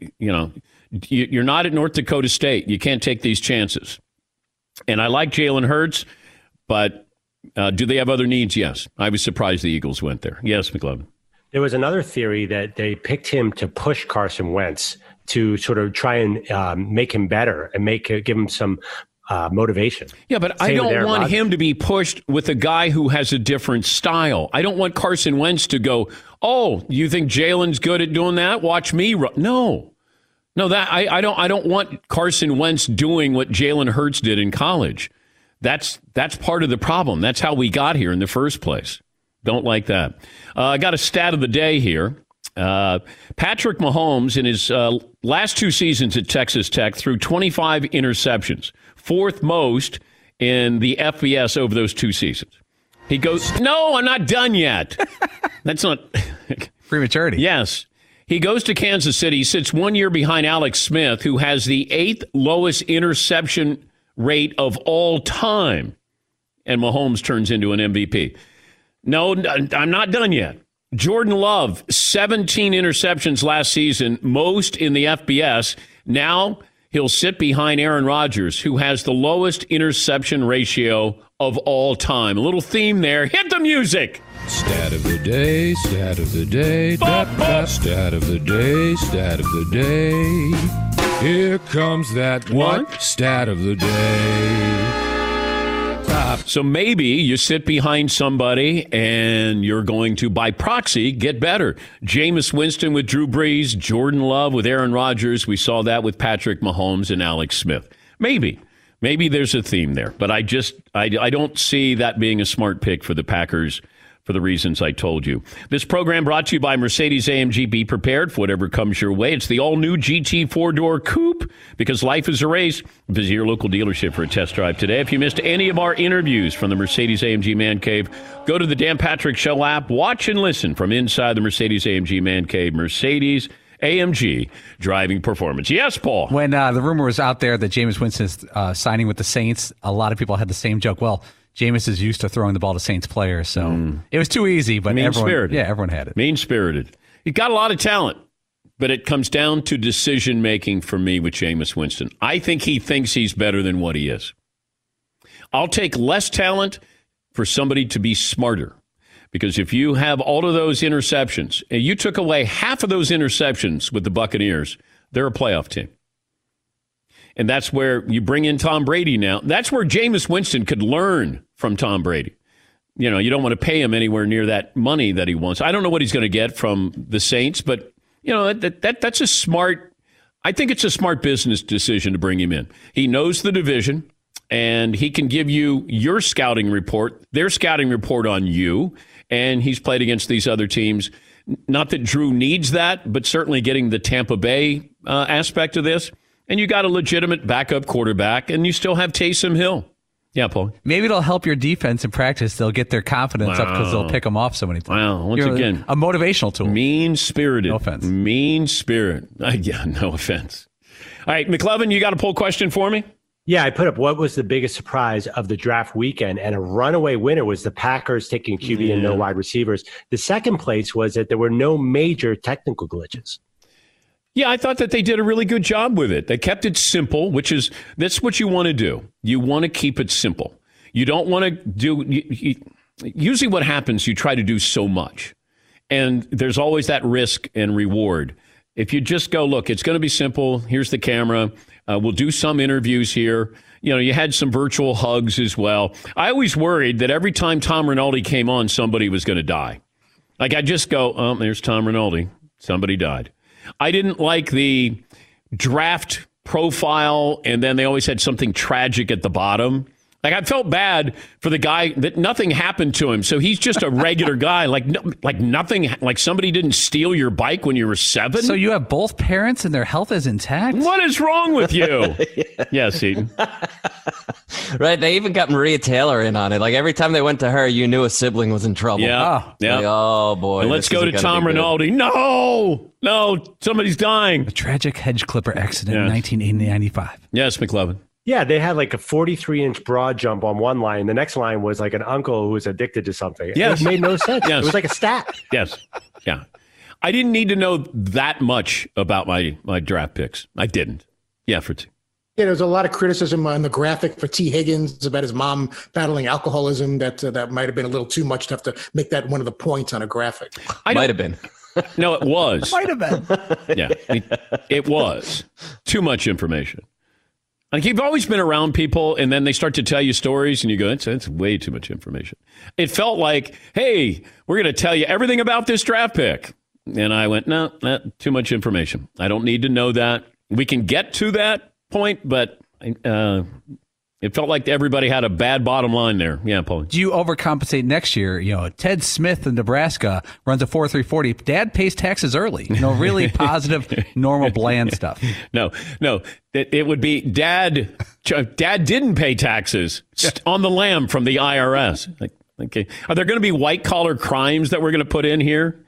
you're not at North Dakota State. You can't take these chances. And I like Jalen Hurts, but do they have other needs? Yes. I was surprised the Eagles went there. Yes, McLovin. There was another theory that they picked him to push Carson Wentz to sort of try and make him better and give him some motivation. Yeah, but I don't want him to be pushed with a guy who has a different style. I don't want Carson Wentz to go, oh, you think Jalen's good at doing that? Watch me run. No, I don't want Carson Wentz doing what Jalen Hurts did in college. That's part of the problem. That's how we got here in the first place. Don't like that. I got a stat of the day here. Patrick Mahomes, in his last 2 seasons at Texas Tech, threw 25 interceptions, 4th most in the FBS over those 2 seasons. He goes, no, I'm not done yet. That's not prematurity. Yes. He goes to Kansas City. He sits 1 year behind Alex Smith, who has the 8th lowest interception rate of all time. And Mahomes turns into an MVP. No, I'm not done yet. Jordan Love, 17 interceptions last season, most in the FBS. Now he'll sit behind Aaron Rodgers, who has the lowest interception ratio of all time. A little theme there. Hit the music. Stat of the day, stat of the day, stat of the day, stat of the day. Here comes that what? Stat of the day. So maybe you sit behind somebody and you're going to, by proxy, get better. Jameis Winston with Drew Brees, Jordan Love with Aaron Rodgers. We saw that with Patrick Mahomes and Alex Smith. Maybe there's a theme there, but I don't see that being a smart pick for the Packers for the reasons I told you. This program brought to you by Mercedes-AMG. Be prepared for whatever comes your way. It's the all-new GT 4-door coupe, because life is a race. Visit your local dealership for a test drive today. If you missed any of our interviews from the Mercedes-AMG Man Cave, go to the Dan Patrick Show app. Watch and listen from inside the Mercedes-AMG Man Cave. Mercedes-AMG driving performance. Yes, Paul? When the rumor was out there that Jameis Winston is signing with the Saints, a lot of people had the same joke. Well, Jameis is used to throwing the ball to Saints players, so it was too easy, but everyone had it. Mean-spirited. He got a lot of talent, but it comes down to decision-making for me with Jameis Winston. I think he thinks he's better than what he is. I'll take less talent for somebody to be smarter, because if you have all of those interceptions, and you took away half of those interceptions with the Buccaneers, they're a playoff team. And that's where you bring in Tom Brady now. That's where Jameis Winston could learn from Tom Brady. You know, you don't want to pay him anywhere near that money that he wants. I don't know what he's going to get from the Saints, but, you know, that's a smart, I think it's a smart business decision to bring him in. He knows the division, and he can give you your scouting report, their scouting report on you, and he's played against these other teams. Not that Drew needs that, but certainly getting the Tampa Bay aspect of this. And you got a legitimate backup quarterback, and you still have Taysom Hill. Yeah, Paul. Maybe it'll help your defense in practice. They'll get their confidence up because they'll pick them off so many times. Wow, once again. A motivational tool. Mean-spirited. No offense. Mean spirit. Yeah, no offense. All right, McLovin, you got a poll question for me? Yeah, I put up what was the biggest surprise of the draft weekend, and a runaway winner was the Packers taking QB and no wide receivers. The second place was that there were no major technical glitches. Yeah, I thought that they did a really good job with it. They kept it simple, that's what you want to do. You want to keep it simple. You don't want to do, usually what happens, you try to do so much. And there's always that risk and reward. If you just go, look, it's going to be simple. Here's the camera. We'll do some interviews here. You know, you had some virtual hugs as well. I always worried that every time Tom Rinaldi came on, somebody was going to die. Like, I just go, oh, there's Tom Rinaldi. Somebody died. I didn't like the draft profile, and then they always had something tragic at the bottom. Like, I felt bad for the guy that nothing happened to him. So he's just a regular guy, like nothing, like somebody didn't steal your bike when you were 7. So you have both parents and their health is intact? What is wrong with you? Yes, Eaton. Right. They even got Maria Taylor in on it. Like, every time they went to her, you knew a sibling was in trouble. Yeah. Yeah. Like, oh, boy. And let's go to Tom Rinaldi. No, somebody's dying. A tragic hedge clipper accident in 1995. Yes, McLovin. Yeah, they had like a 43-inch broad jump on one line. The next line was like an uncle who was addicted to something. Yes. It made no sense. Yes. It was like a stat. Yes. Yeah. I didn't need to know that much about my draft picks. I didn't. Yeah, for Yeah, there was a lot of criticism on the graphic for T. Higgins about his mom battling alcoholism. That might have been a little too much to have to make that one of the points on a graphic. Might have been. No, it was. Might have been. Yeah, it was. Too much information. Like, you've always been around people, and then they start to tell you stories, and you go, it's way too much information. It felt like, hey, we're going to tell you everything about this draft pick. And I went, no, too much information. I don't need to know that. We can get to that point, but it felt like everybody had a bad bottom line there. Yeah, Paul. Do you overcompensate next year? You know, Ted Smith in Nebraska runs a 4.340. Dad pays taxes early. You know, really positive, normal, bland stuff. No. It would be Dad didn't pay taxes on the lam from the IRS. Like, okay. Are there going to be white collar crimes that we're going to put in here?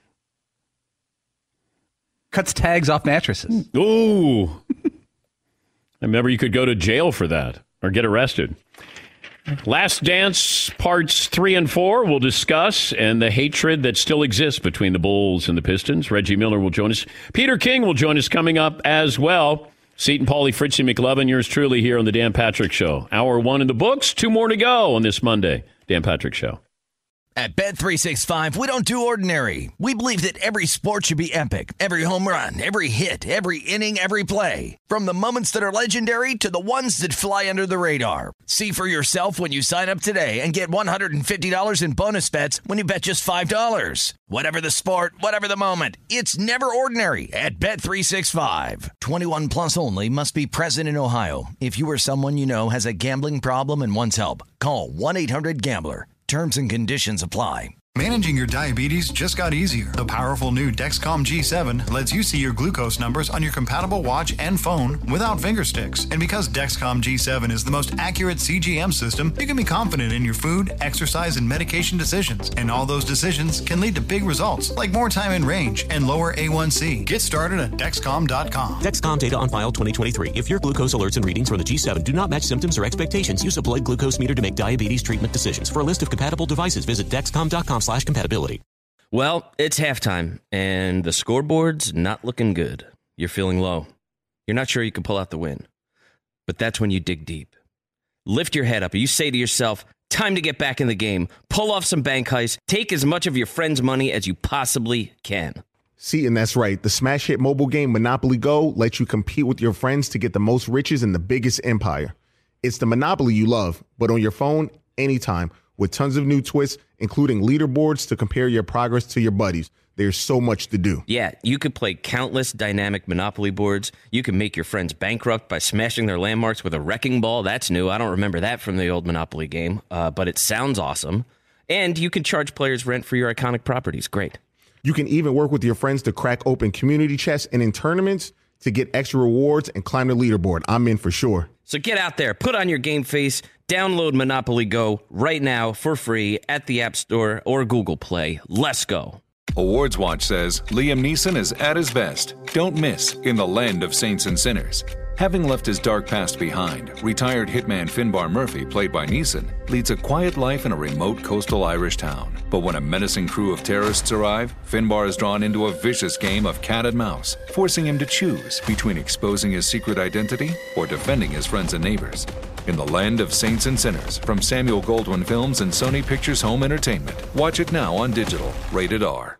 Cuts tags off mattresses. Ooh. I remember you could go to jail for that. Or get arrested. Last Dance parts 3 and 4 we'll discuss, and the hatred that still exists between the Bulls and the Pistons. Reggie Miller will join us. Peter King will join us coming up as well. Seton, Paulie, Fritzy, McLovin, yours truly here on the Dan Patrick Show. Hour 1 in the books, 2 more to go on this Monday. Dan Patrick Show. At Bet365, we don't do ordinary. We believe that every sport should be epic. Every home run, every hit, every inning, every play. From the moments that are legendary to the ones that fly under the radar. See for yourself when you sign up today and get $150 in bonus bets when you bet just $5. Whatever the sport, whatever the moment, it's never ordinary at Bet365. 21 plus only. Must be present in Ohio. If you or someone you know has a gambling problem and wants help, call 1-800-GAMBLER. Terms and conditions apply. Managing your diabetes just got easier. The powerful new Dexcom G7 lets you see your glucose numbers on your compatible watch and phone without finger sticks. And because Dexcom G7 is the most accurate CGM system, you can be confident in your food, exercise, and medication decisions. And all those decisions can lead to big results, like more time in range and lower A1C. Get started at Dexcom.com. Dexcom data on file 2023. If your glucose alerts and readings from the G7 do not match symptoms or expectations, use a blood glucose meter to make diabetes treatment decisions. For a list of compatible devices, visit Dexcom.com/compatibility. Well, it's halftime, and the scoreboard's not looking good. You're feeling low. You're not sure you can pull out the win. But that's when you dig deep. Lift your head up, and you say to yourself, time to get back in the game. Pull off some bank heists. Take as much of your friend's money as you possibly can. See, and that's right. The smash hit mobile game Monopoly Go lets you compete with your friends to get the most riches in the biggest empire. It's the Monopoly you love, but on your phone, anytime, with tons of new twists, including leaderboards to compare your progress to your buddies. There's so much to do. Yeah, you could play countless dynamic Monopoly boards. You can make your friends bankrupt by smashing their landmarks with a wrecking ball. That's new. I don't remember that from the old Monopoly game, but it sounds awesome. And you can charge players rent for your iconic properties. Great. You can even work with your friends to crack open community chests and in tournaments to get extra rewards and climb the leaderboard. I'm in for sure. So get out there, put on your game face, download Monopoly Go right now for free at the App Store or Google Play. Let's go. Awards Watch says Liam Neeson is at his best. Don't miss In the Land of Saints and Sinners. Having left his dark past behind, retired hitman Finbar Murphy, played by Neeson, leads a quiet life in a remote coastal Irish town. But when a menacing crew of terrorists arrive, Finbar is drawn into a vicious game of cat and mouse, forcing him to choose between exposing his secret identity or defending his friends and neighbors. In the Land of Saints and Sinners, from Samuel Goldwyn Films and Sony Pictures Home Entertainment. Watch it now on digital. Rated R.